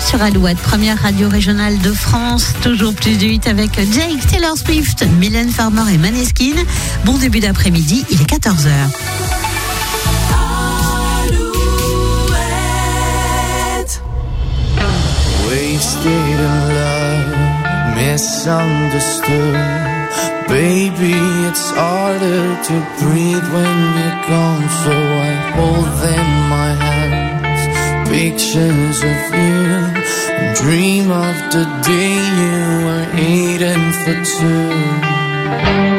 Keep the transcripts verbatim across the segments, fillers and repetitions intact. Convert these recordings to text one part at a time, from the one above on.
sur Alouette, première radio régionale de France. Toujours plus de hits avec Jake, Taylor Swift, Mylène Farmer et Maneskin. Bon début d'après-midi, il est quatorze heures. Wasted in love, misunderstood. Baby, it's harder to breathe when you're gone. So I hold in my hands pictures of you and dream of the day you were eating for two.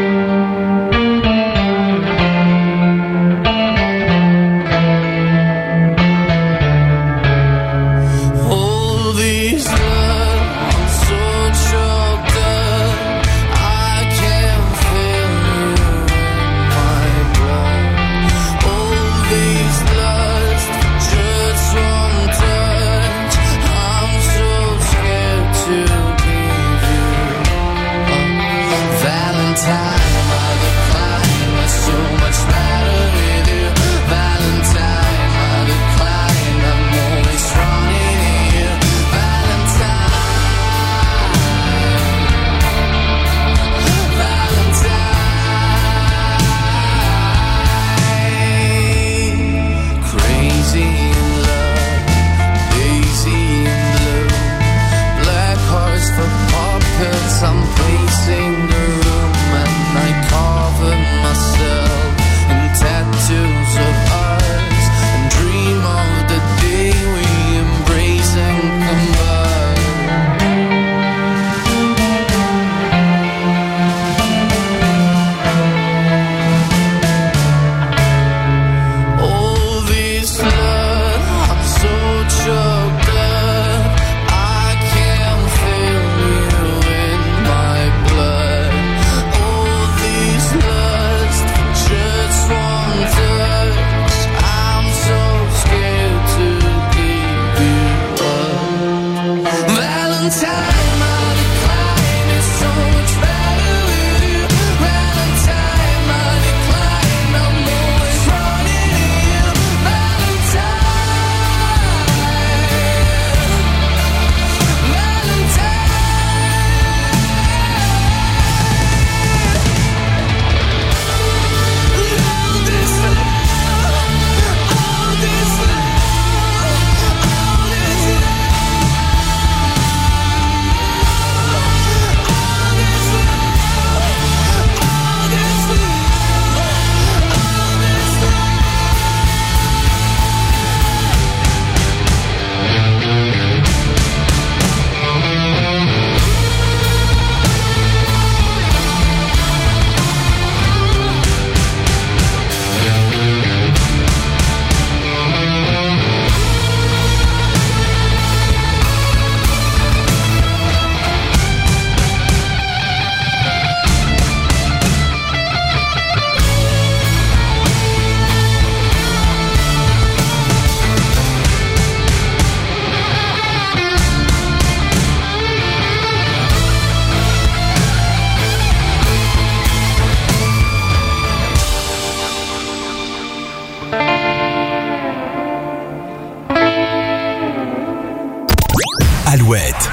Alouette.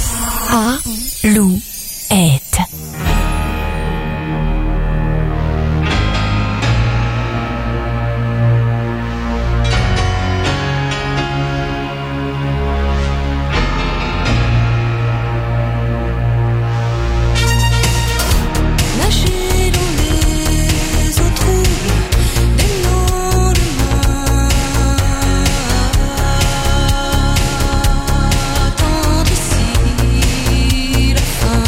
Alouette. Attendre ici la fin.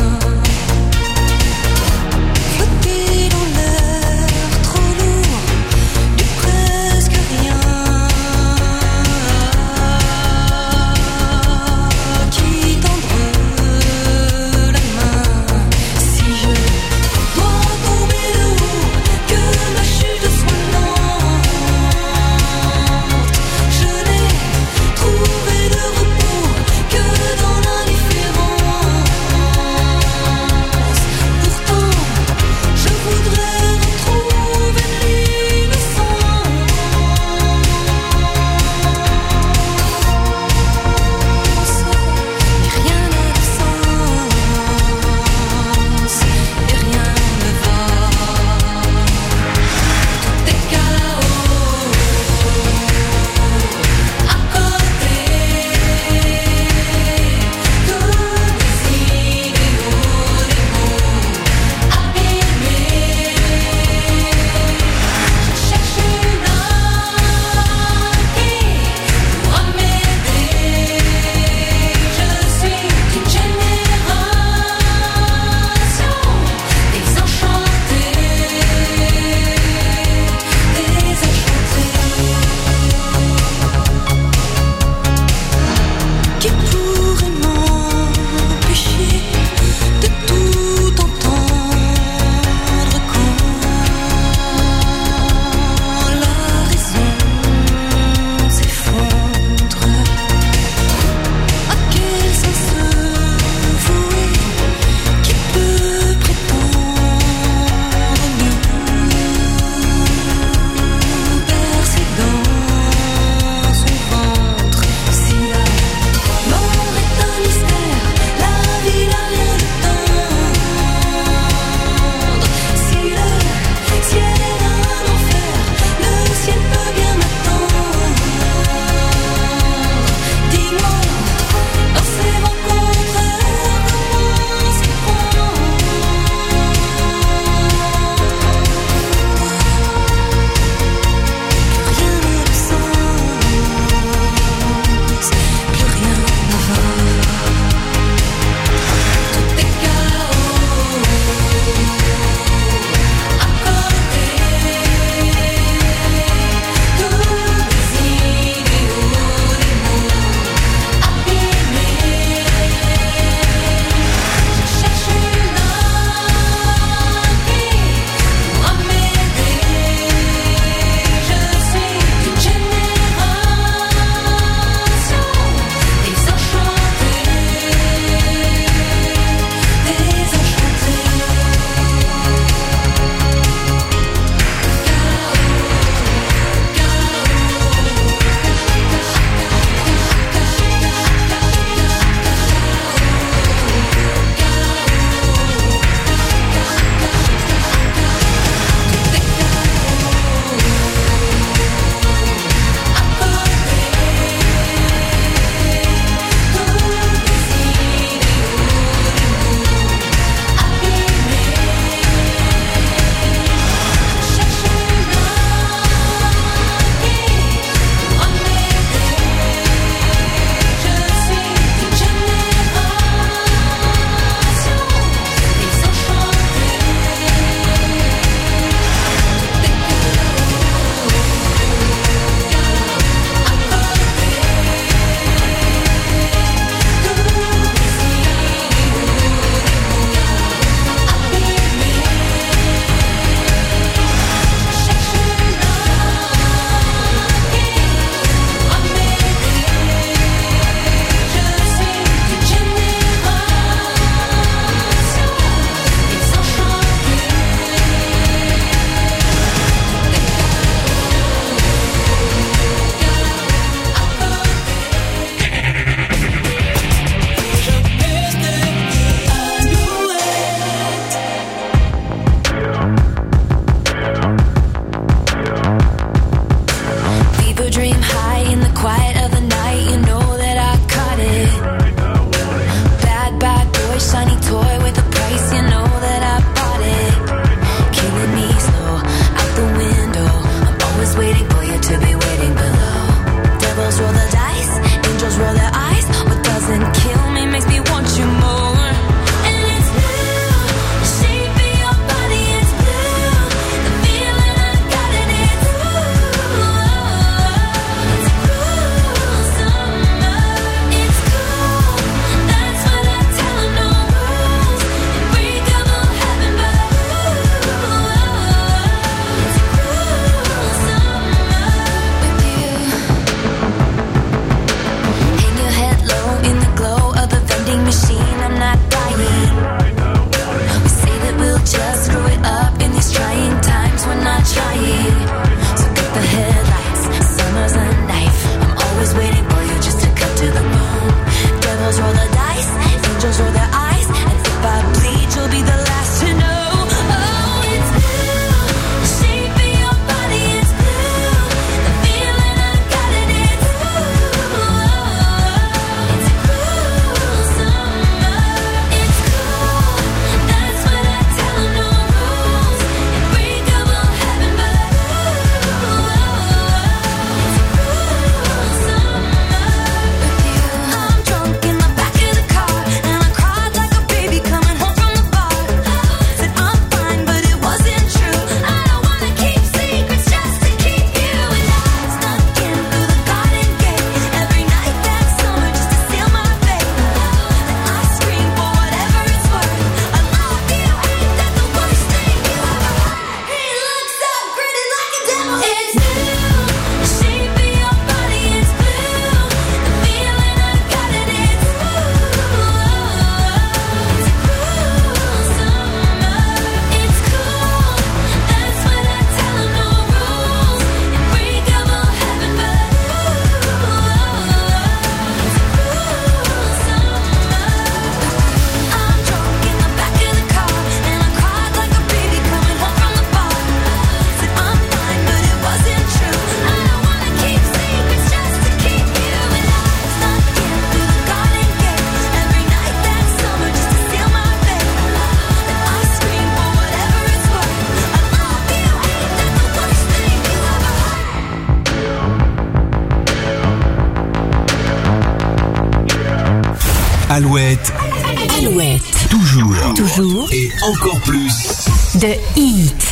Alouette. Alouette. Toujours. Toujours. Et encore plus. De hit.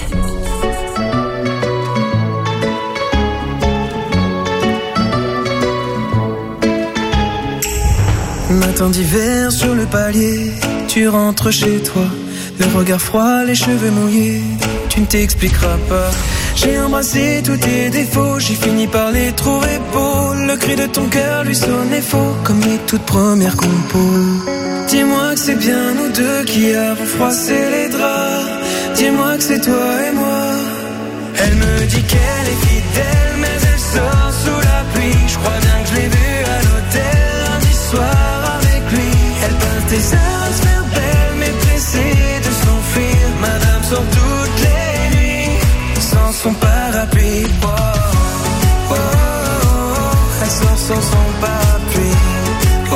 Matin d'hiver sur le palier, tu rentres chez toi, le regard froid, les cheveux mouillés, tu ne t'expliqueras pas. J'ai embrassé tous tes défauts, j'ai fini par les trouver beaux. Le cri de ton cœur lui sonnait faux, comme les toutes premières compos. Dis-moi que c'est bien nous deux qui avons froissé les draps. Dis-moi que c'est toi et moi. Elle me dit qu'elle est fidèle, mais elle sort sous la pluie. Je crois bien que je l'ai vue à l'hôtel lundi soir avec lui. Elle peint tes heures à se faire belle, mais pressée de s'enfuir. Madame sort toutes les nuits sans son parapluie. Oh, oh, oh, oh. Elle sort sans son parapluie. Oh, oh,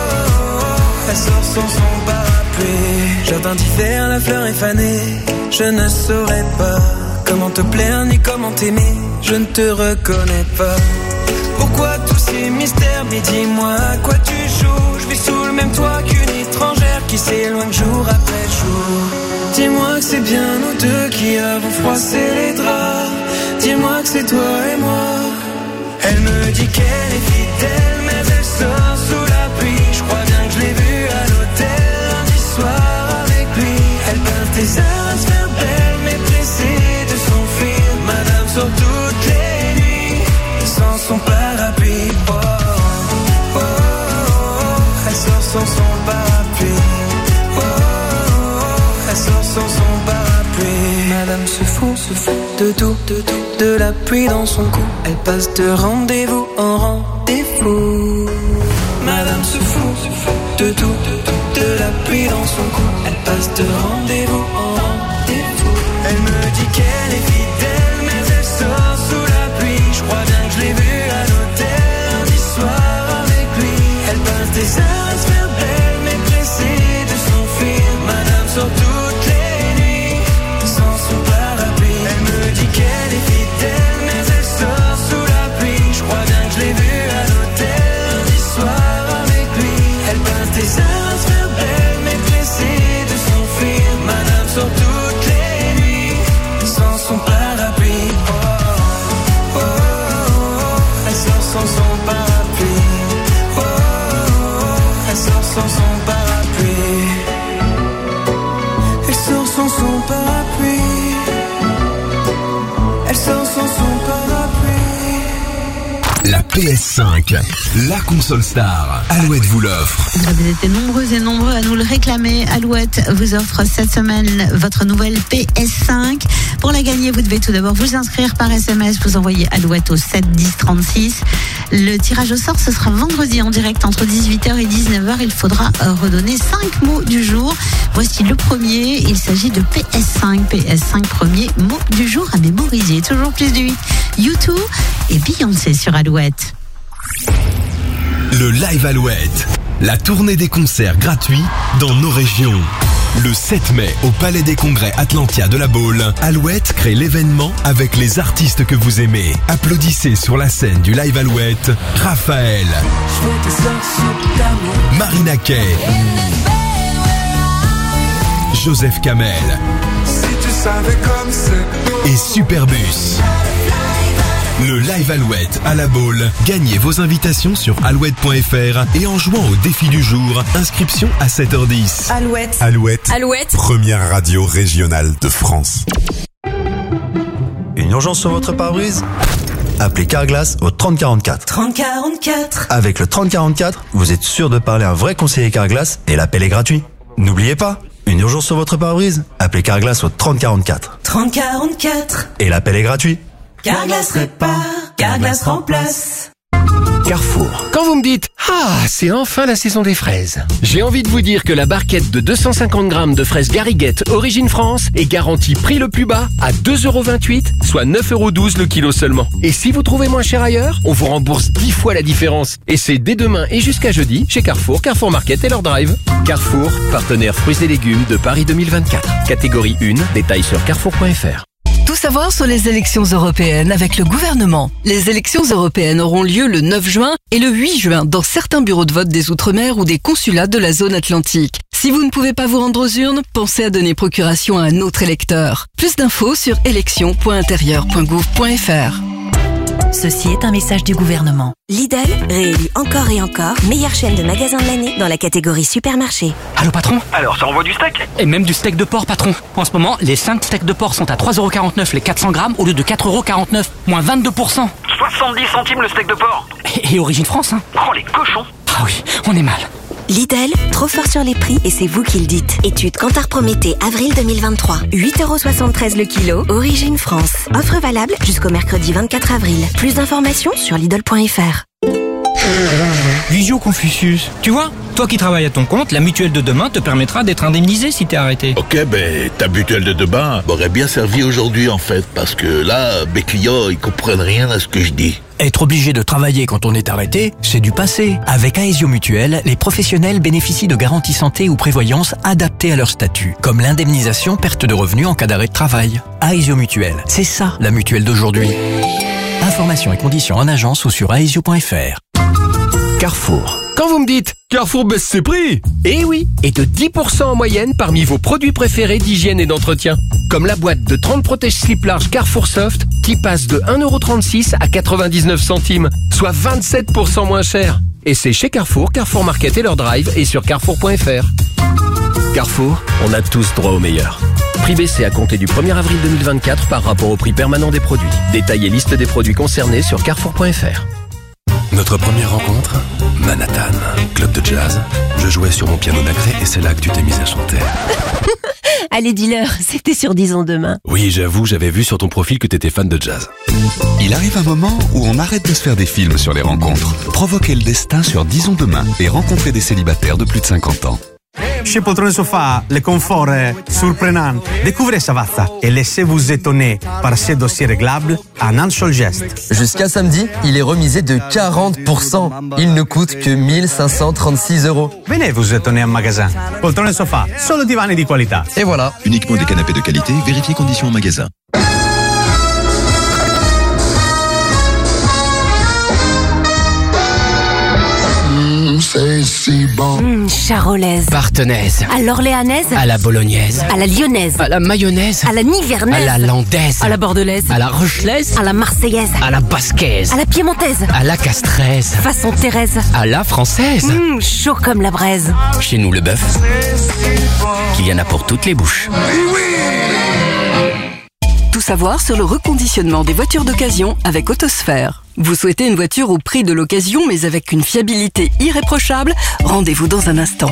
oh. Elle sort sans son parapluie. Jardin d'hiver, la fleur est fanée. Je ne saurais pas comment te plaire ni comment t'aimer. Je ne te reconnais pas. Pourquoi tous ces mystères? Mais dis-moi à quoi tu joues. Je vis sous le même toit qu'une étrangère qui s'éloigne jour après jour. Dis-moi que c'est bien nous deux qui avons froissé les draps. Dis-moi que c'est toi et moi. Elle me dit qu'elle est fidèle, mais elle sort sous la pluie. Je crois bien que je l'ai vue à l'hôtel lundi soir avec lui. Elle peint tes heures à se faire belle, mais pressée de s'enfuir. Madame sort toutes les nuits sans son parapluie. Oh, oh, oh, oh. Elle sort sans son parapluie. Oh, oh, oh. Elle sort sans son parapluie. Madame se fout, se fout de tout, de tout, de la pluie dans son cou. Elle passe de rendez-vous en rendez-vous. Madame se fout, se fout de tout, de tout, de la pluie dans son cou. Elle passe de rendez-vous en rendez-vous. Elle me dit qu'elle est fidèle, mais elle sort sous la pluie. Je crois bien que je l'ai vue à l'hôtel lundi soir avec lui. Elle passe des heures à se faire belle, mais pressée de s'enfuir. Madame sort toutes les nuits sans son parapluie. Elle me dit qu'elle est fidèle, mais elle sort sous la pluie. Je crois bien que je l'ai vue à l'hôtel lundi soir avec lui. Elle passe des heures à se faire belle, mais pressée de s'enfuir. Madame sort toutes les nuits sans son parapluie. Oh, oh, oh, oh. Elle sort sans son parapluie. Oh, oh, oh. Elle sort sans son parapluie. Elle sort sans son parapluie. Elle sort sans son parapluie. La P S cinq, la console star. Alouette vous l'offre. Vous avez été nombreux et nombreux à nous le réclamer. Alouette vous offre cette semaine votre nouvelle P S cinq. Pour la gagner, vous devez tout d'abord vous inscrire par S M S. Vous envoyez Alouette au sept dix trente-six. Le tirage au sort, ce sera vendredi en direct entre dix-huit heures et dix-neuf heures. Il faudra redonner cinq mots du jour. Voici le premier. Il s'agit de P S cinq. P S cinq, premier mot du jour à mémoriser. Toujours plus de huit. U deux et Beyoncé sur Alouette. Le Live Alouette. La tournée des concerts gratuits dans nos régions. Le sept mai, au Palais des Congrès Atlantia de la Baule, Alouette crée l'événement avec les artistes que vous aimez. Applaudissez sur la scène du Live Alouette Raphaël, Marina Kaye, Joseph Kamel et Superbus. Le Live Alouette à la Baule. Gagnez vos invitations sur alouette point f r et en jouant au défi du jour, inscription à sept heures dix. Alouette. Alouette. Alouette. Première radio régionale de France. Une urgence sur votre pare-brise? Appelez Carglass au trente quarante-quatre. trente quarante-quatre. Avec le trente quarante-quatre, vous êtes sûr de parler à un vrai conseiller Carglass et l'appel est gratuit. N'oubliez pas, une urgence sur votre pare-brise? Appelez Carglass au trente quarante-quatre. trente quarante-quatre. Et l'appel est gratuit. Carglass répare, Carglass remplace. Carrefour. Quand vous me dites « Ah, c'est enfin la saison des fraises », j'ai envie de vous dire que la barquette de deux cent cinquante grammes de fraises Gariguette Origine France est garantie prix le plus bas à deux euros vingt-huit, soit neuf euros douze le kilo seulement. Et si vous trouvez moins cher ailleurs, on vous rembourse dix fois la différence. Et c'est dès demain et jusqu'à jeudi chez Carrefour, Carrefour Market et leur drive. Carrefour, partenaire fruits et légumes de Paris deux mille vingt-quatre. Catégorie un, détails sur carrefour point f r. Tout savoir sur les élections européennes avec le gouvernement. Les élections européennes auront lieu le neuf juin et le huit juin dans certains bureaux de vote des Outre-mer ou des consulats de la zone atlantique. Si vous ne pouvez pas vous rendre aux urnes, pensez à donner procuration à un autre électeur. Plus d'infos sur élections point intérieur point gouv point f r. Ceci est un message du gouvernement. Lidl, réélu encore et encore, meilleure chaîne de magasins de l'année dans la catégorie supermarché. Allô patron? Alors ça envoie du steak? Et même du steak de porc patron. En ce moment, les cinq steaks de porc sont à trois euros quarante-neuf les quatre cents grammes au lieu de quatre euros quarante-neuf, moins vingt-deux pour cent. soixante-dix centimes le steak de porc. Et, et origine France, hein. Oh les cochons. Ah oui, on est mal. Lidl, trop fort sur les prix et c'est vous qui le dites. Étude Kantar Prométhée, avril deux mille vingt-trois. huit euros soixante-treize le kilo, origine France. Offre valable jusqu'au mercredi vingt-quatre avril. Plus d'informations sur Lidl point f r. Visio Confucius. Tu vois, toi qui travailles à ton compte, la mutuelle de demain te permettra d'être indemnisé si t'es arrêté. Ok, ben ta mutuelle de demain m'aurait bien servi aujourd'hui en fait, parce que là, mes clients, ils comprennent rien à ce que je dis. Être obligé de travailler quand on est arrêté, c'est du passé. Avec Aesio Mutuelle, les professionnels bénéficient de garanties santé ou prévoyance adaptées à leur statut, comme l'indemnisation perte de revenus en cas d'arrêt de travail. Aesio Mutuelle, c'est ça la mutuelle d'aujourd'hui. Informations et conditions en agence ou sur aesio point f r. Carrefour. Quand vous me dites Carrefour baisse ses prix, eh oui, et de dix pour cent en moyenne parmi vos produits préférés d'hygiène et d'entretien. Comme la boîte de trente protège-slip large Carrefour Soft qui passe de un euro trente-six à quatre-vingt-dix-neuf centimes, soit vingt-sept pour cent moins cher. Et c'est chez Carrefour, Carrefour Market et leur drive et sur carrefour point f r. Carrefour, on a tous droit au meilleur. Prix baissé à compter du premier avril deux mille vingt-quatre par rapport au prix permanent des produits. Détail et liste des produits concernés sur carrefour point f r. Notre première rencontre, Manhattan, club de jazz. Je jouais sur mon piano nacré et c'est là que tu t'es mise à chanter. Allez, dis-leur, c'était sur Disons Demain. Oui, j'avoue, j'avais vu sur ton profil que t'étais fan de jazz. Il arrive un moment où on arrête de se faire des films sur les rencontres. Provoquez le destin sur Disons Demain et rencontrez des célibataires de plus de cinquante ans. Chez Poltrone Sofa, le confort est surprenant. Découvrez Savazza et laissez-vous étonner par ces dossiers réglables en un seul geste. Jusqu'à samedi, il est remisé de quarante pour cent. Il ne coûte que mille cinq cent trente-six euros. Venez vous étonner en magasin. Poltrone Sofa, solo divani di qualità. Et voilà. Uniquement des canapés de qualité, vérifiez conditions en magasin. C'est si bon. Mmh, charolaise. Partenaise. À l'orléanaise. À la bolognaise. À la lyonnaise. À la mayonnaise. À la nivernaise. À la landaise. À la bordelaise. À la rochelaise. À la marseillaise. À la basquaise. À la piémontaise. À la castraise. Façon Thérèse. À la française. Mmh, chaud comme la braise. Chez nous, le bœuf, qu'il y en a pour toutes les bouches. Tout savoir sur le reconditionnement des voitures d'occasion avec Autosphère. Vous souhaitez une voiture au prix de l'occasion mais avec une fiabilité irréprochable? Rendez-vous dans un instant.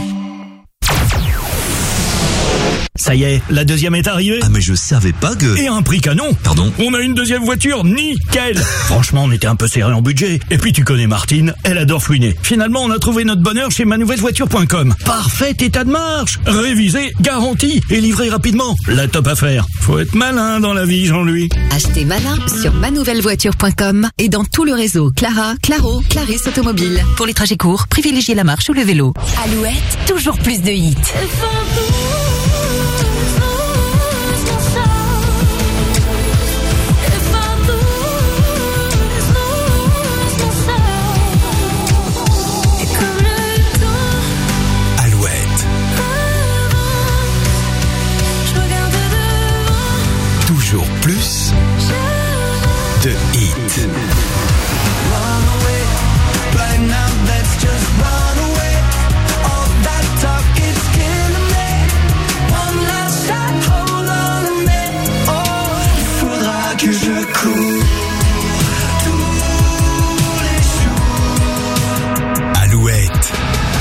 Ça y est, la deuxième est arrivée. Ah mais je savais pas que... Et un prix canon. Pardon? On a une deuxième voiture, nickel. Franchement, on était un peu serré en budget. Et puis tu connais Martine, elle adore fouiner. Finalement, on a trouvé notre bonheur chez manouvellevoiture point com. Parfait état de marche, révisé, garanti et livré rapidement. La top affaire. Faut être malin dans la vie, Jean-Louis. Achetez malin sur manouvellevoiture point com et dans tout le réseau Clara, Claro, Clarisse Automobile. Pour les trajets courts, privilégiez la marche ou le vélo. Alouette, toujours plus de hits. Toujours plus de hits. Que je cours tous les jours. Alouette.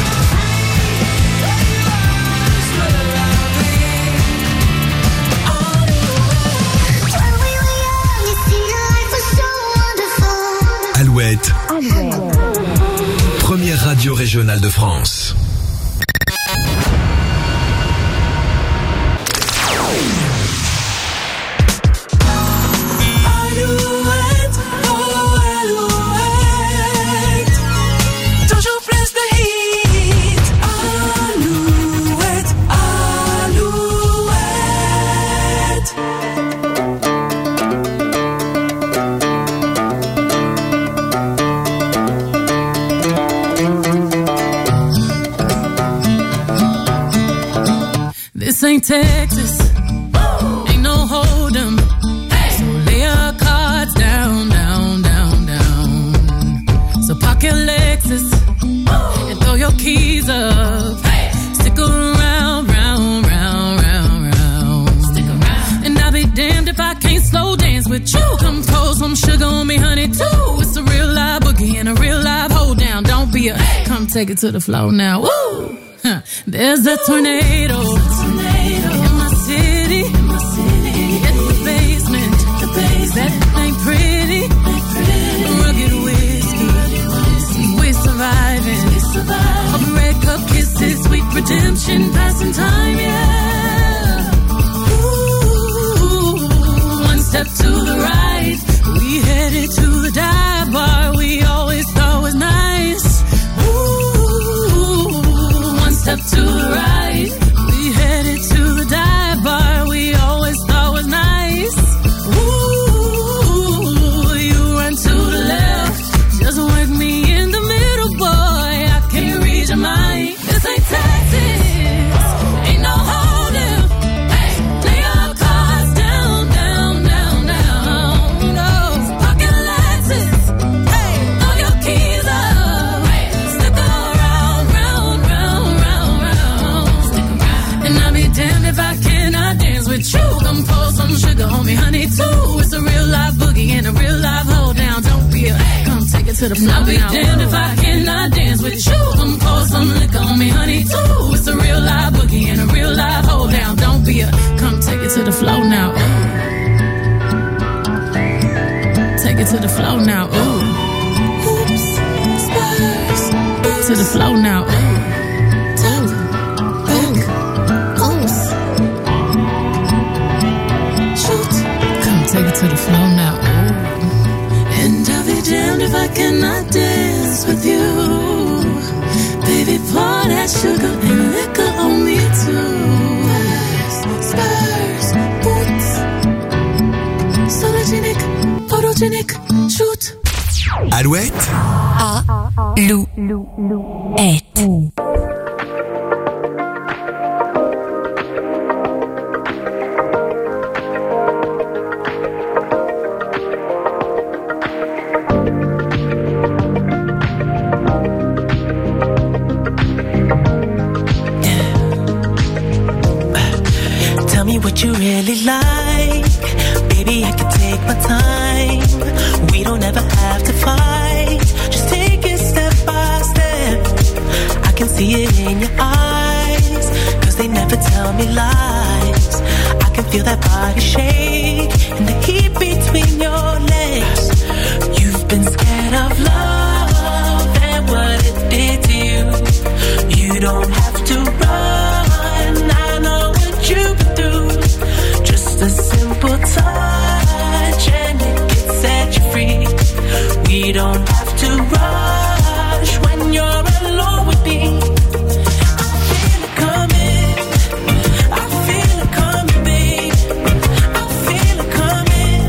Alouette. Première radio régionale de France. ain't Texas. Ain't no hold 'em. So lay your cards down, down, down, down. So park your Lexus and throw your keys up. Stick around, round, round, round, round. Stick around. And I'll be damned if I can't slow dance with you. Come pour some sugar on me, honey, too. It's a real live boogie and a real live hold down. Don't be a, come take it to the floor now. Woo! Huh. There's a tornado. tornado in my city. In my city. At the basement. The basement. That ain't pretty. Ain't pretty. Rugged whiskey. whiskey. We surviving. We surviving. Of red cup kisses, sweet redemption, passing time, yeah. Ooh, one step to the right. We headed to the dive bar we always thought was nice. Step to the right, we headed to the dive bar we always thought was nice. Ooh, you run to the left, just work me in the middle, boy. I can't read your mind. This ain't Texas, ain't no holding. Hey, lay your cards down, down, down, down. No, pocket Lexus. Hey, throw your keys up. Hey, stick around, round, round, round. And I'll be damned if I cannot dance with you. Come pour some sugar on me, honey, too. It's a real live boogie and a real live hold down. Don't be a, come take it to the floor. I'll be damned if I cannot dance with you. Come pour some liquor on me, honey, too. It's a real live boogie and a real live hold down. Don't be a, come take it to the floor now. Ooh. Take it to the floor now. Ooh. Oops, Spurs. To the floor now. Ooh. Take it to the floor now. Ooh. And I'll be damned if I cannot dance with you. Baby, pour that sugar and liquor on me too. Spurs, boots, sologenic, photogenic, shoot. Alouette. A-lou-lou-est. What you really like, baby, I can take my time. We don't ever have to fight. Just take it step by step. I can see it in your eyes, cause they never tell me lies. I can feel that body shake and the heat between your legs. You've been scared of love and what it did to you. You don't have to run, I know what you've been through. A simple touch and it can set you free. We don't have to rush when you're alone with me. I feel it coming, I feel it coming, babe. I feel it coming,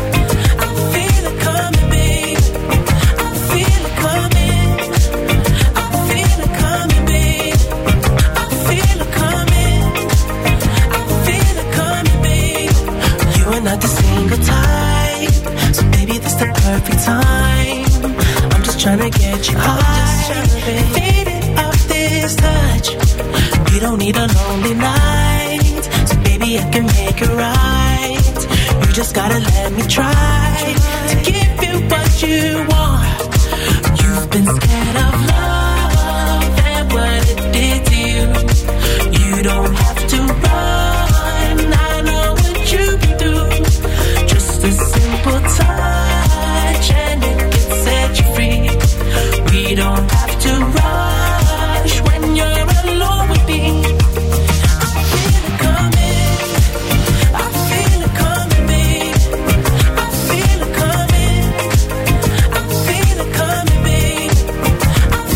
I feel it coming, babe. I feel it coming, I feel it coming, babe. I feel it coming, I feel it coming, babe. We're not the single type, so baby, this the perfect time. I'm just trying to get you high, faded off this touch. We don't need a lonely night, so baby, I can make it right. You just gotta let me try to give you what you want. You've been scared of love and what it did to you. You don't have to run, I know what you've been through. Just a simple touch and it can set you free. We don't have to rush when you're alone with me. I feel it coming, I feel it coming, babe. I feel it coming, I feel it coming, babe. I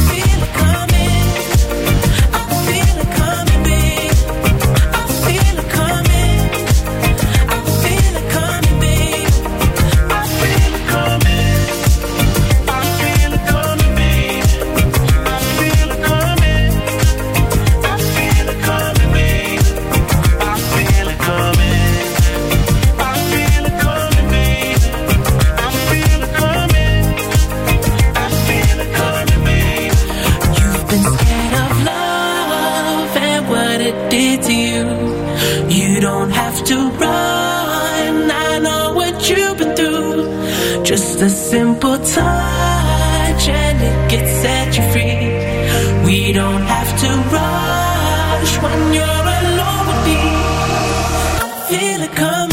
a simple touch and it gets set you free. We don't have to rush when you're alone with me. I feel it coming.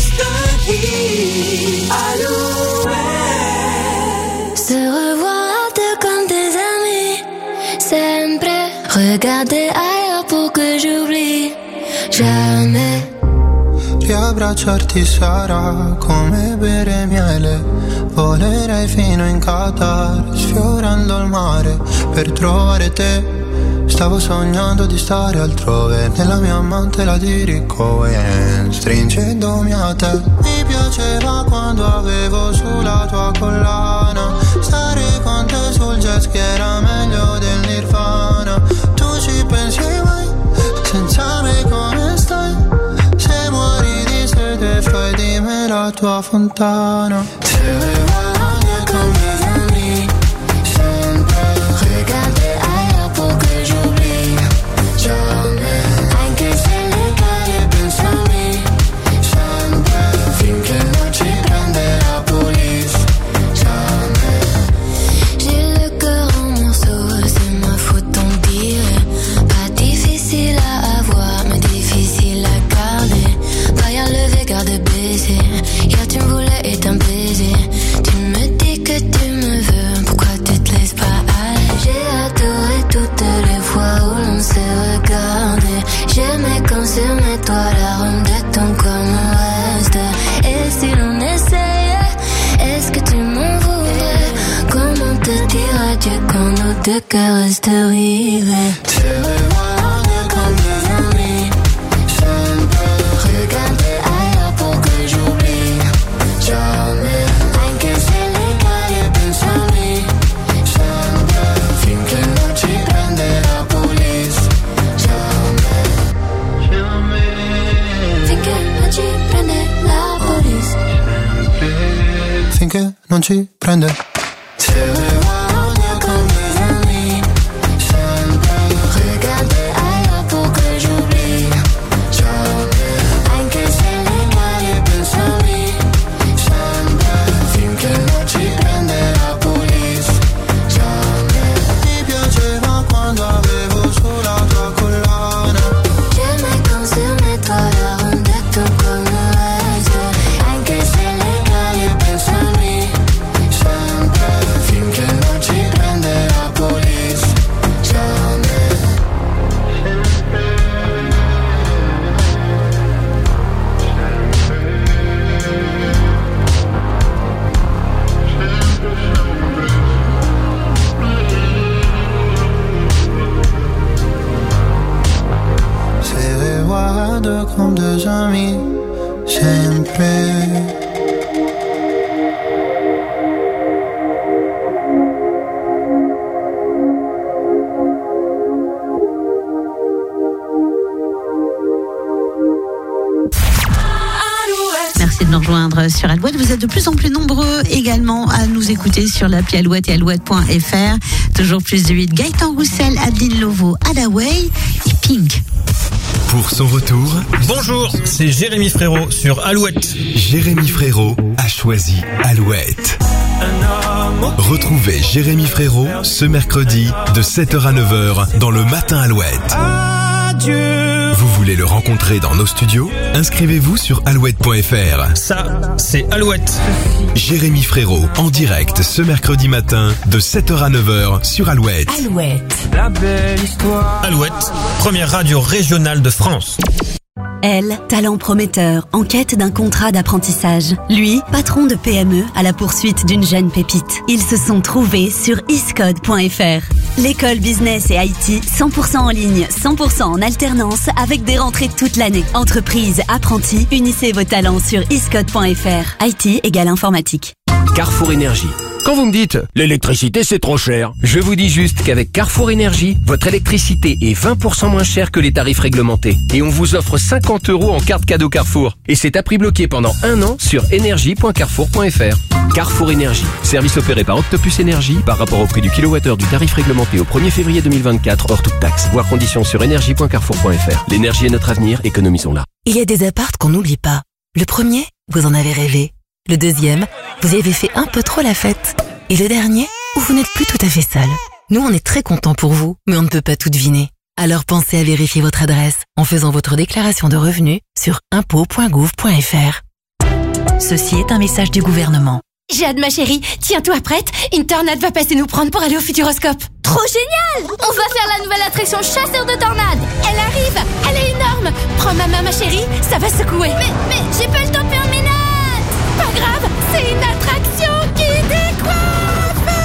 juste un hit. Alouette. Se revoir à deux comme des amis. Sempre. Regarder ailleurs pour que j'oublie. Jamais. Riabbracciarti sarà come bere miele. Volerei fino in Qatar, sfiorando il mare per trovare te. Stavo sognando di stare altrove, nella mia mantela di Rick Owens, stringendomi a te. Mi piaceva quando avevo sulla tua collana, stare con te sul jet ski era meglio del Nirvana. Tu ci pensi mai, senza me come stai? Se muori di sete fai di me la tua fontana. Se vuoi con mes amis, sempre regarder ailleurs pour que j'oublie. Jamais, anche se le cade penso a me, sempre finché non ci prende la police. Jamais. J'ai le cœur en morceaux, c'est ma faute d'en dire. Pas difficile à avoir, mais difficile à garder. Paille levé, garde baisé. Hier tu me voulais et un baiser. Tu me dis que tu me veux, pourquoi tu te laisses pas aller? J'ai adoré toutes les fois où l'on s'est regardé. J'aimais quand sur mes toits la ronde de ton corps me reste. Et si l'on essayait, est-ce que tu m'en voudrais? Comment te dire adieu quand nos deux cœurs restent rivés? Se revoir comme des amis, sempre regarder ailleurs pour que j'oublie. Jamais, anche se le cade penso a me, sempre finché non ci prende la police. Jamais, jamais, Finché non ci prende la police. finché non ci prende. Se revoir comme des amis, sempre regarder ailleurs pour que j'oublie. Jamais, anche se le cade penso a me, sempre finché non ci prende la police. Jamais. Mi piaceva quando avevo sulla tua collana. J'aimais quand sur mes toits la ronde de ton corps me reste. Anche se le cade penso a me, sempre finché non ci prende la police. Jamais. Se guardo comme deux amis, sempre. Merci de nous rejoindre sur Alouette. Vous êtes de plus en plus nombreux également à nous écouter sur l'appli Alouette et alouette point f r. Toujours plus de huit. Gaëtan Roussel, Adeline Lovo, Adaway et Pink. Pour son retour, Bonjour, c'est Jérémy Frérot sur Alouette. Jérémy Frérot a choisi Alouette. Retrouvez Jérémy Frérot ce mercredi de sept heures à neuf heures dans le Matin Alouette. Vous voulez le rencontrer dans nos studios? Inscrivez-vous sur alouette point f r. Ça, c'est Alouette. Jérémy Frérot en direct ce mercredi matin de sept heures à neuf heures sur Alouette. Alouette. La belle histoire. Alouette, première radio régionale de France. Elle, talent prometteur, en quête d'un contrat d'apprentissage. Lui, patron de P M E à la poursuite d'une jeune pépite. Ils se sont trouvés sur iscode point f r. L'école business et I T, cent pour cent en ligne, cent pour cent en alternance, avec des rentrées toute l'année. Entreprise, apprentis, unissez vos talents sur iscode point f r. I T égale informatique. Carrefour Énergie. Quand vous me dites « l'électricité c'est trop cher », je vous dis juste qu'avec Carrefour Énergie, votre électricité est vingt pour cent moins chère que les tarifs réglementés. Et on vous offre cinquante euros en carte cadeau Carrefour. Et c'est à prix bloqué pendant un an sur énergie point carrefour point f r. Carrefour Énergie. Service opéré par Octopus Énergie par rapport au prix du kilowattheure du tarif réglementé au premier février deux mille vingt-quatre hors toute taxe. Voir conditions sur énergie point carrefour point f r. L'énergie est notre avenir, économisons-la. Il y a des apparts qu'on n'oublie pas. Le premier, vous en avez rêvé. Le deuxième, vous y avez fait un peu trop la fête. Et le dernier, où vous n'êtes plus tout à fait seul. Nous, on est très contents pour vous, mais on ne peut pas tout deviner. Alors pensez à vérifier votre adresse en faisant votre déclaration de revenus sur impôts point gouv point f r. Ceci est un message du gouvernement. J'ai hâte, ma chérie. Tiens-toi prête, une tornade va passer nous prendre pour aller au Futuroscope. Trop génial! On va faire la nouvelle attraction chasseur de tornades. Elle arrive, elle est énorme. Prends ma main, ma chérie, ça va secouer. Mais, mais, j'ai pas le temps de faire mes notes. Pas grave, c'est une attraction qui décoiffe.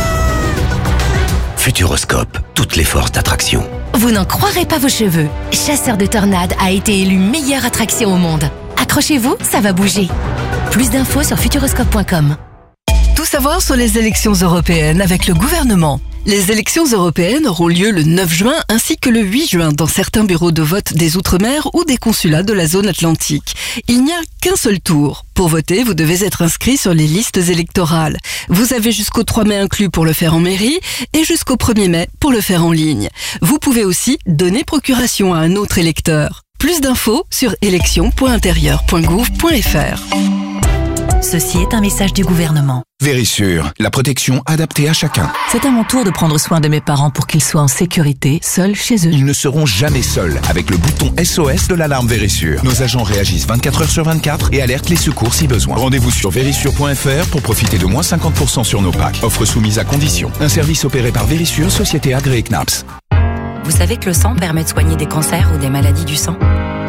Futuroscope, toutes les forces d'attraction. Vous n'en croirez pas vos cheveux. Chasseur de tornades a été élu meilleure attraction au monde. Accrochez-vous, ça va bouger. Plus d'infos sur futuroscope point com. Tout savoir sur les élections européennes avec le gouvernement. Les élections européennes auront lieu le neuf juin ainsi que le huit juin dans certains bureaux de vote des Outre-mer ou des consulats de la zone atlantique. Il n'y a qu'un seul tour. Pour voter, vous devez être inscrit sur les listes électorales. Vous avez jusqu'au trois mai inclus pour le faire en mairie et jusqu'au premier mai pour le faire en ligne. Vous pouvez aussi donner procuration à un autre électeur. Plus d'infos sur élections point intérieur point gouv point fr. Ceci est un message du gouvernement. Vérissure, la protection adaptée à chacun. C'est à mon tour de prendre soin de mes parents pour qu'ils soient en sécurité, seuls chez eux. Ils ne seront jamais seuls avec le bouton S O S de l'alarme Vérissure. Nos agents réagissent vingt-quatre heures sur vingt-quatre et alertent les secours si besoin. Rendez-vous sur vérissure point fr pour profiter de moins cinquante pour cent sur nos packs. Offre soumise à condition. Un service opéré par Vérissure, société agréée C N A P S. Vous savez que le sang permet de soigner des cancers ou des maladies du sang?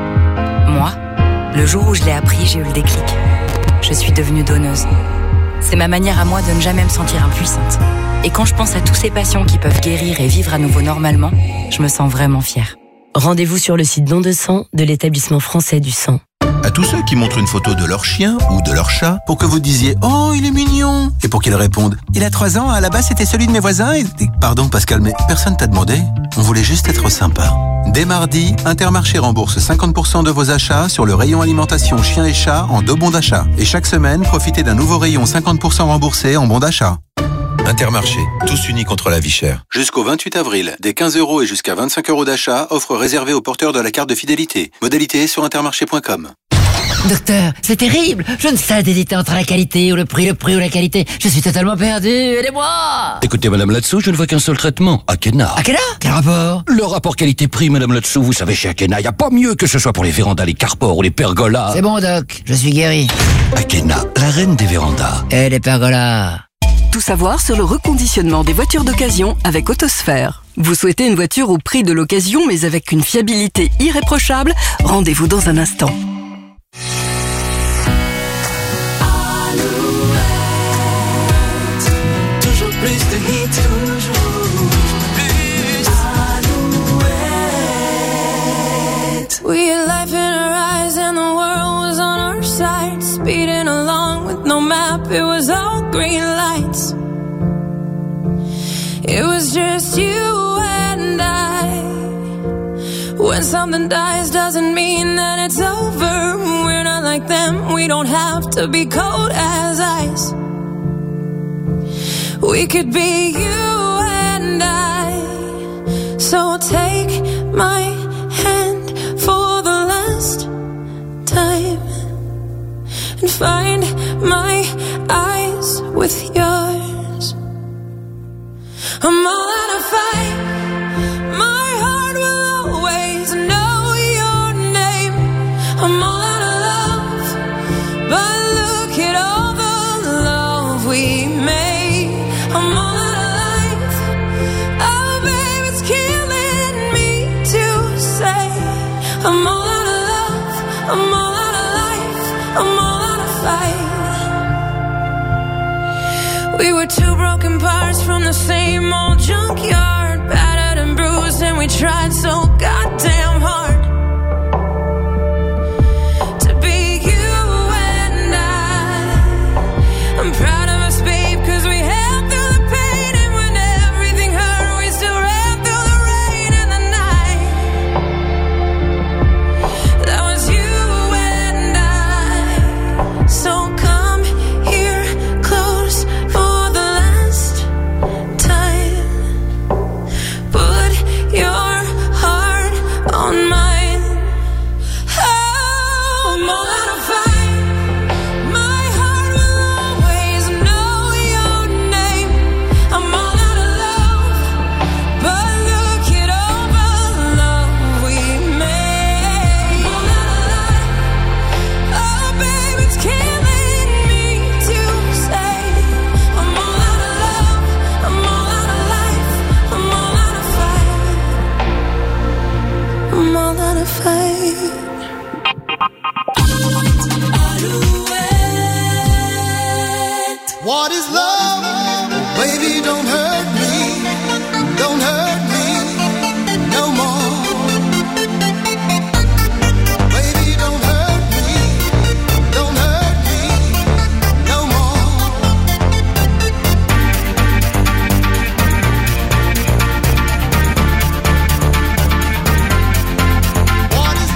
Moi, le jour où je l'ai appris, j'ai eu le déclic. Je suis devenue donneuse. C'est ma manière à moi de ne jamais me sentir impuissante. Et quand je pense à tous ces patients qui peuvent guérir et vivre à nouveau normalement, je me sens vraiment fière. Rendez-vous sur le site Don de sang de l'établissement français du sang. À tous ceux qui montrent une photo de leur chien ou de leur chat pour que vous disiez « Oh, il est mignon !» et pour qu'ils répondent « Il a trois ans, à la base c'était celui de mes voisins et... » Pardon Pascal, mais personne t'a demandé. On voulait juste être sympa. Dès mardi, Intermarché rembourse cinquante pour cent de vos achats sur le rayon alimentation chien et chat en deux bons d'achat. Et chaque semaine, profitez d'un nouveau rayon cinquante pour cent remboursé en bons d'achat. Intermarché, tous unis contre la vie chère. Jusqu'au vingt-huit avril, des quinze euros et jusqu'à vingt-cinq euros d'achat, offre réservée aux porteurs de la carte de fidélité. Modalité sur intermarché point com. Docteur, c'est terrible. Je ne sais d'hésiter entre la qualité ou le prix, le prix ou la qualité. Je suis totalement perdu. Aidez-moi. Écoutez, Madame Latsou, je ne vois qu'un seul traitement. Akena. Akena? Quel rapport? Le rapport qualité-prix, Madame Latsou. Vous savez, chez Akena, il n'y a pas mieux que ce soit pour les vérandas, les carpores ou les pergolas. C'est bon, Doc. Je suis guéri. Akena, la reine des vérandas. Et les pergolas. Tout savoir sur le reconditionnement des voitures d'occasion avec Autosphère. Vous souhaitez une voiture au prix de l'occasion mais avec une fiabilité irréprochable? Rendez-vous dans un instant. Toujours plus de hits, toujours plus. Alouette. We had life in our eyes and the world was on our side. Speeding along with no map, it was all green lights. It was just you and I. When something dies doesn't mean that it's over. We're not like them, we don't have to be cold as ice. We could be you and I. So take my hand for the last time and find my eyes with yours. I'm all out of fight. My heart will always know your name. I'm all out of love, but look at all the love we made. I'm all out of life. Oh, babe, it's killing me to say. I'm all out of love. I'm all out of life. I'm all out of fight. We were two broken parts from the same old junkyard, battered and bruised, and we tried so goddamn hard to be you and I. I'm proud of us, babe, cause we held through the pain, and when everything hurt, we still ran through the rain and the night. That was you and I. So come here close for the last time. Put your heart on my What is love? Baby, don't hurt me, don't hurt me no more. Baby, don't hurt me, don't hurt me no more. What is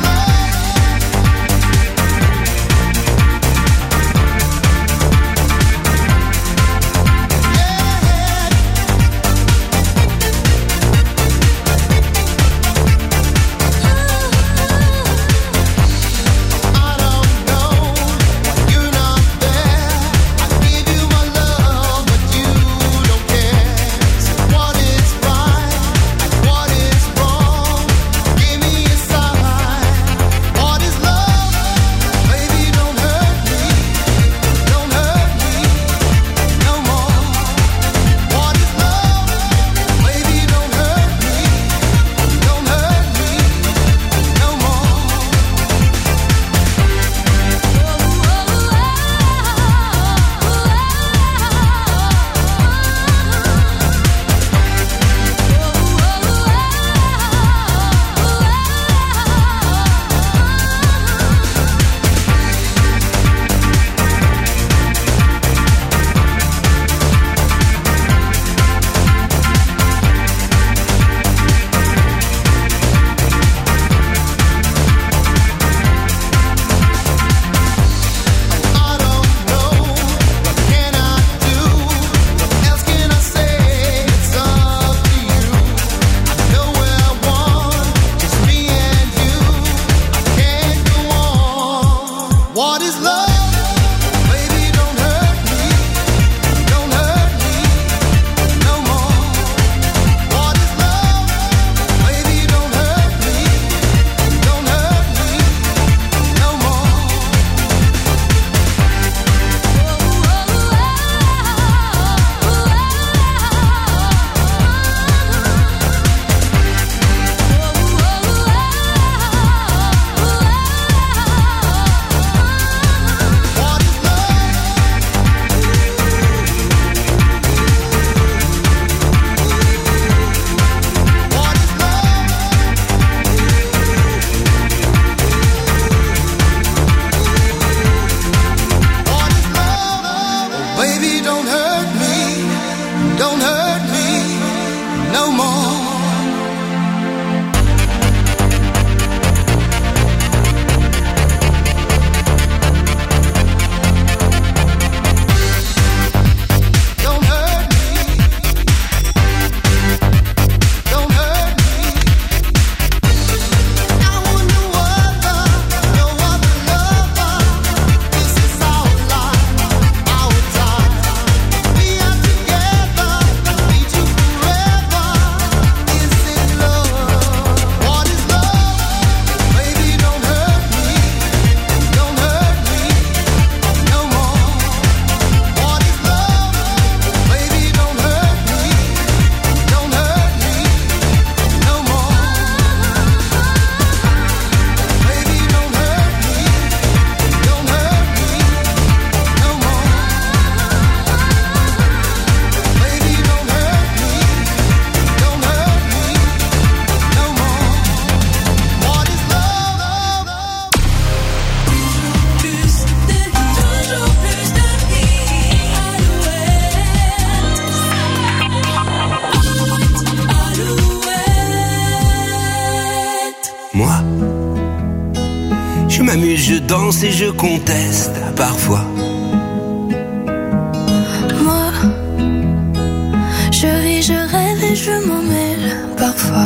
Je danse et je conteste parfois. Moi, je vis, je rêve et je m'en mêle parfois.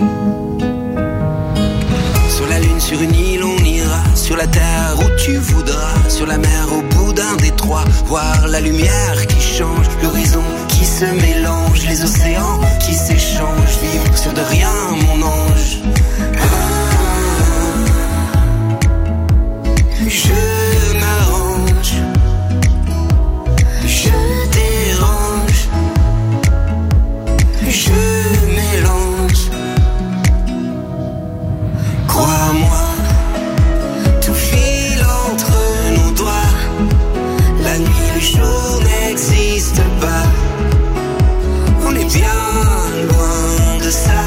Sur la lune, sur une île, on ira. Sur la terre où tu voudras. Sur la mer, au bout d'un détroit. Voir la lumière qui change, l'horizon qui se mélange, les océans qui s'échangent. Vivre sur de rien, mon ange. Je m'arrange, je dérange, je mélange. Crois-moi, tout file entre nos doigts. La nuit, le jour n'existe pas. On est bien loin de ça.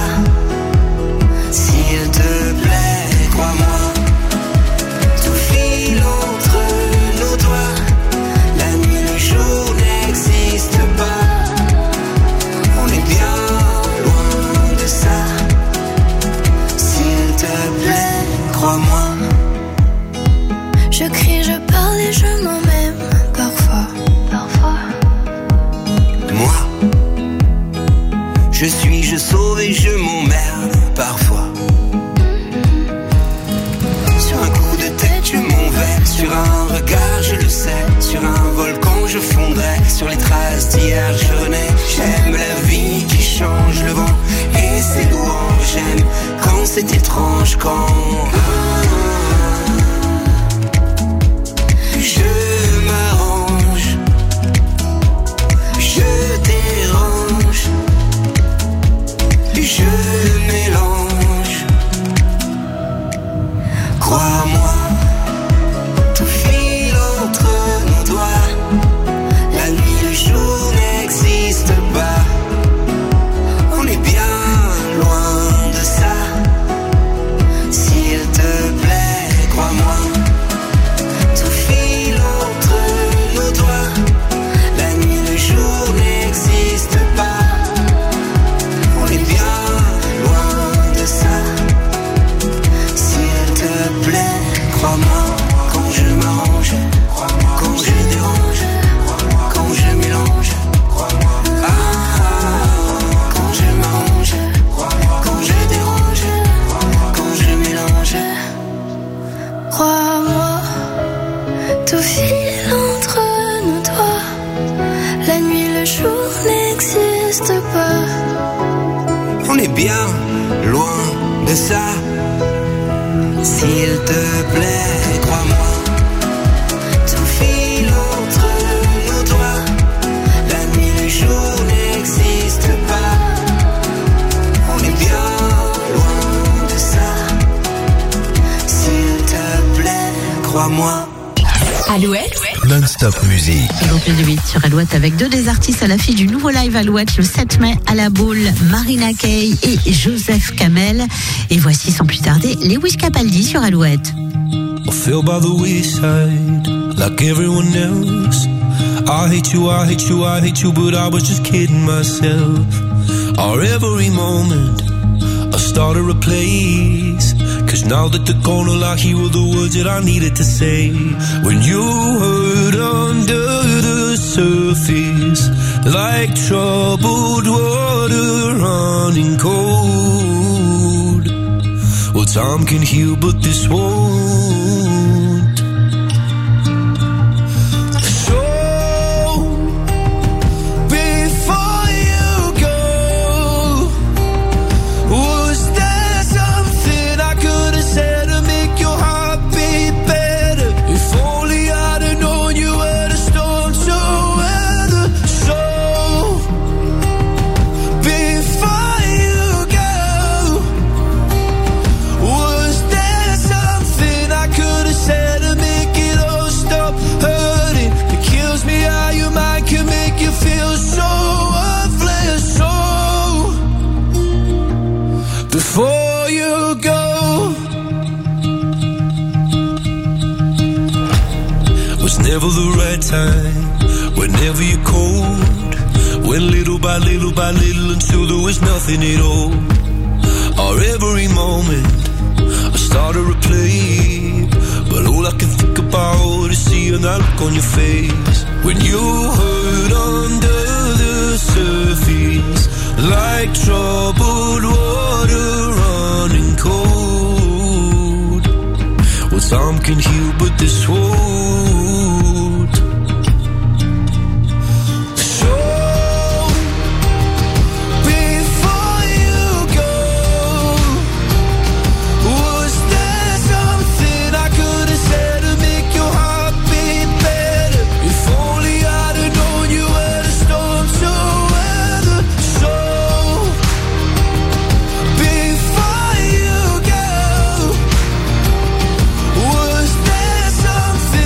S'il te plaît, crois-moi, tout file entre nos doigts. La nuit, le jour n'existe pas. On est bien loin de ça. S'il te plaît, crois-moi. Je crie, je parle et je m'emmène parfois, parfois. Moi, je suis, je sauve et je m'emmerde parfois. Sur un coup de tête, je m'en vais. Sur un regard, je le sais. Sur un volcan, je fondrai. Sur les traces d'hier, je renais. J'aime la vie qui change le vent et ses louanges. J'aime quand c'est étrange, quand je m'arrange, je dérange, je mélange. Crois-moi, tout file entre nos doigts. La nuit, le jour n'existe pas. On est bien loin de ça. S'il te plaît, crois-moi. Tout file entre nos doigts. La nuit, le jour n'existe pas. On est bien loin de ça. S'il te plaît, crois-moi. Quand je m'arrange, quand je dérange, quand je mélange. Ah, quand je m'arrange, quand je dérange, quand je mélange. Crois-moi, tout file entre nos doigts. La nuit, le jour n'existe pas. On est bien loin de ça. S'il te plaît, crois-moi. Tout file entre nos doigts. La nuit, le jour n'existe pas. On est bien loin de ça. S'il te plaît, crois-moi. Alouette. Non-stop musique. Toujours plus de huit sur Alouette avec deux des artistes à l'affiche du nouveau live Alouette le sept mai à la Baule, Marina Kaye et Joseph Kamel. Et voici sans plus tarder Lewis Capaldi sur Alouette. I feel by the wayside like everyone else. I hate you, I hate you, I hate you, but I was just kidding myself. Our every moment I started a place. Cause now that they're gone, all I hear were the words that I needed to say. When you hurt under the surface, like troubled water running cold. Well, time can heal, but this won't. So, before you go, was there something I could have said to make your heart beat better? If only I'd have known you were the storm to weather. So, before you go, was there something I could have said to make it all stop hurting? It kills me how your mind can make you feel so worthless. So, before you go, was never the right time, whenever you're cold, went little by little by little until there was nothing at all. Or every moment I started to play, but all I can think about is seeing that look on your face. When you hurt under the surface, like troubled water running cold. Well, time can heal, but this won't. So, before you go, was there something I could have said to make your heart beat better? If only I'd have known you were the storm to weather. So, before you go, was there something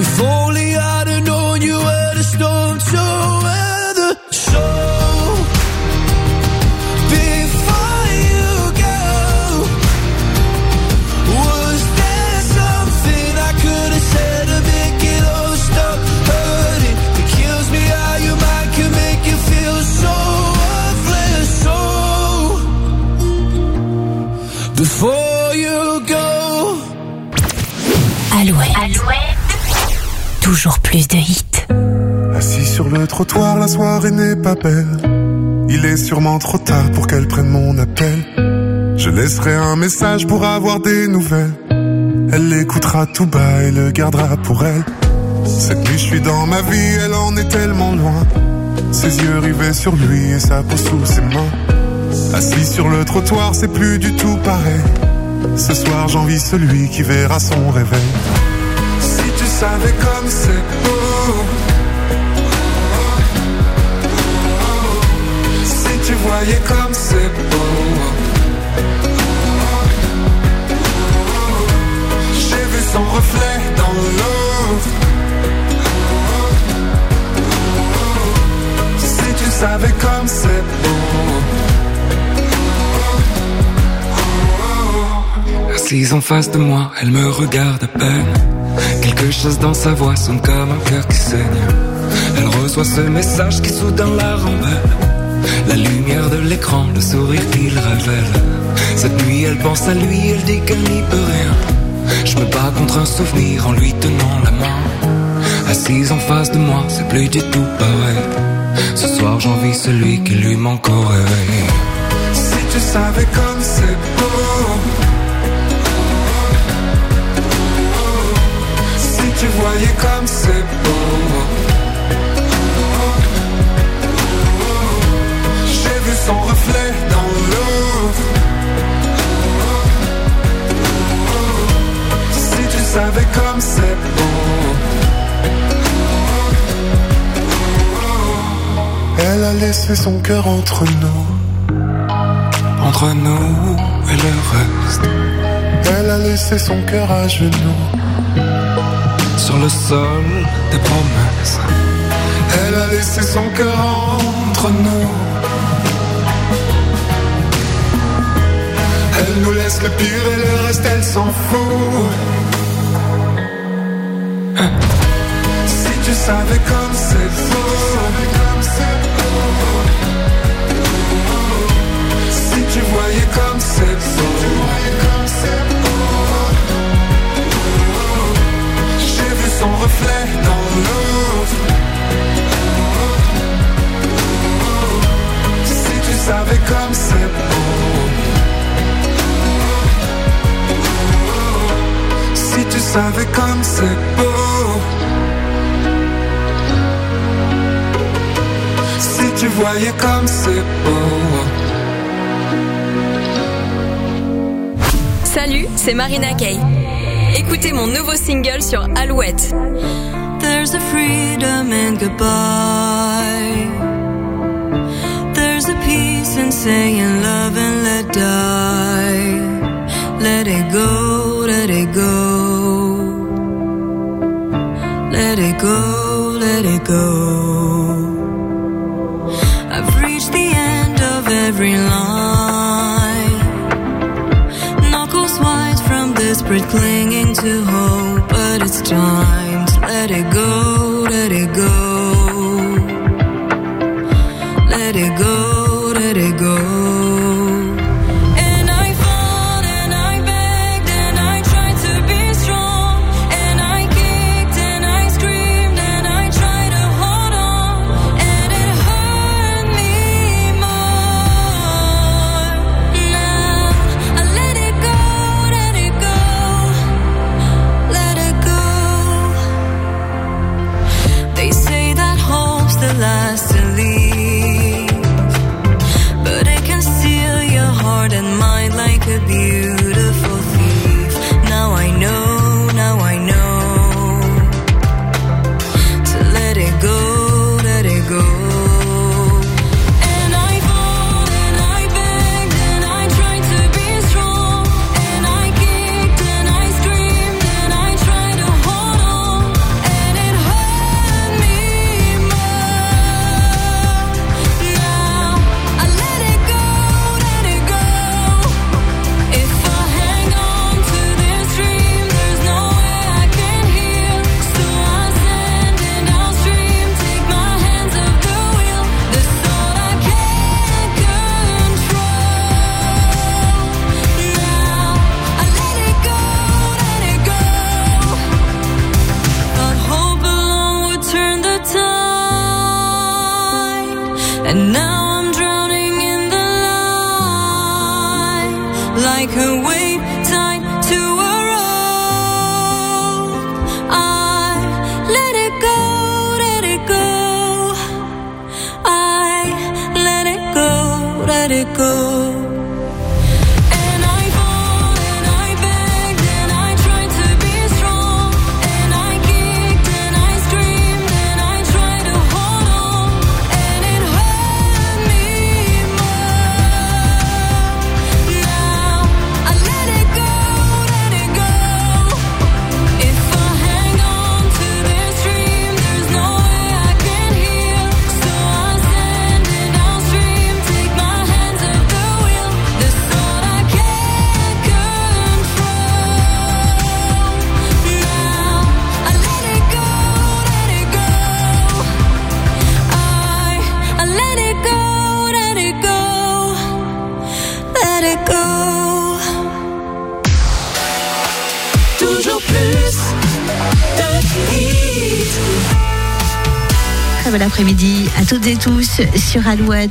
If only I'd have known you were the storm to weather. So before you go, was there something I could have said to make it all stop hurting? It kills me how your mind can make you feel so worthless. So before you go. Alouette. Alouette. Toujours plus de hits. Assis sur le trottoir, la soirée n'est pas belle. Il est sûrement trop tard pour qu'elle prenne mon appel. Je laisserai un message pour avoir des nouvelles. Elle l'écoutera tout bas et le gardera pour elle. Cette nuit je suis dans ma vie, elle en est tellement loin. Ses yeux rivés sur lui et sa peau sous ses mains. Assis sur le trottoir, c'est plus du tout pareil. Ce soir j'envie celui qui verra son réveil. Si tu savais comme c'est beau, si tu voyais comme c'est beau. J'ai vu son reflet dans l'eau. Si tu savais comme c'est beau. Assise en face de moi, elle me regarde à peine. Quelque chose dans sa voix sonne comme un cœur qui saigne. Elle reçoit ce message qui soudain la rembelle. La lumière de l'écran, le sourire qu'il révèle. Cette nuit elle pense à lui, elle dit qu'elle n'y peut rien. Je me bats contre un souvenir en lui tenant la main. Assise en face de moi, c'est plus du tout pareil. Ce soir j'envie celui qui lui manque au réveil. Si tu savais comme c'est beau, si tu voyais comme c'est beau. J'ai vu son reflet dans l'eau. Si tu savais comme c'est beau. Elle a laissé son cœur entre nous. Entre nous et le reste. Elle a laissé son cœur à genoux. Sur le sol des promesses. Elle a laissé son cœur entre nous. Elle nous laisse le pire et le reste elle s'en fout. Si tu savais comme c'est beau. Si tu voyais comme c'est beau. J'ai vu son reflet dans l'eau. Si tu savais comme c'est beau. Si tu savais comme c'est beau. Si tu voyais comme c'est beau. Salut, c'est Marina Kaye. Écoutez mon nouveau single sur Alouette. There's a freedom in goodbye. There's a peace in saying love and let die. Let it go, let it go. Let it go, let it go. I've reached the end of every line. Knuckles white from desperate clinging to hope. But it's time to let it go, let it go. Let it go, let it go. Last to leave, but it can steal your heart and mind like a beautiful thief. Now I know, now I know to let it go, let it go. And I fought and I begged and I tried to be strong, and I kicked and I screamed and I tried to hold on, Now I'm drowning in the light, like a wave tied to a rope. I let it go, let it go. I let it go, let it go. Très bon après-midi à toutes et tous sur Alouette.